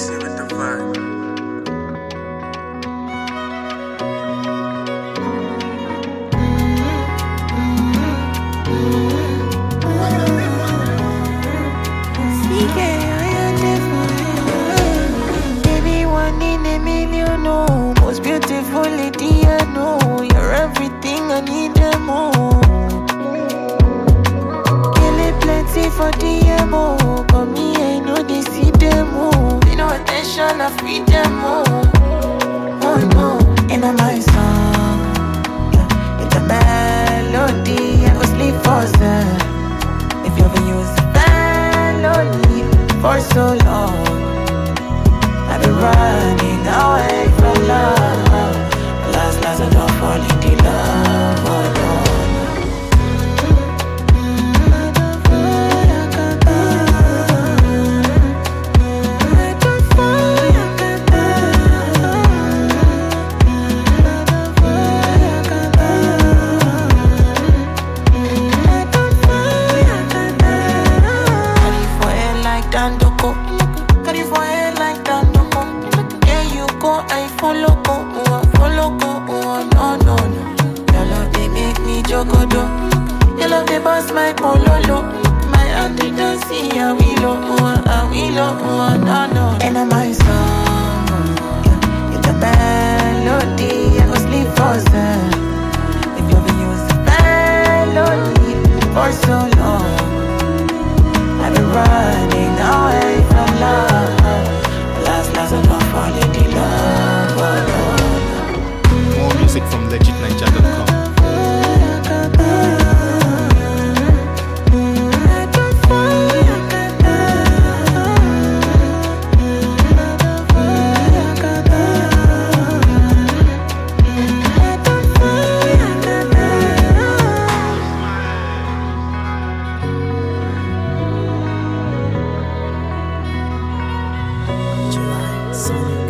Dixie with the vibe. Baby, one in a million, no. Most beautiful lady I know. You're everything I need and more. Kill it plenty for the MO. But me, I know they see them all. Pay no attention, I feed them all. Oh no, and I'm my song. Yeah, it's a melody. I go sleep for them. If you ever use melody for so long, I've been running away from love. Last, I don't fall into love. Oh, no. Dandoko, carry for head like Dandoko. There you go, I follow go, no, no, no. Your love they make me jogodo. Your love they bust my pololo. My auntie don't see a willow, no, no. And I'm my song, yeah, it's a melody. I go sleep for them. If you ever use melody for so long, I've been running away from love. Last, I don't fall into love. More music from legitninja.com. July Sonic.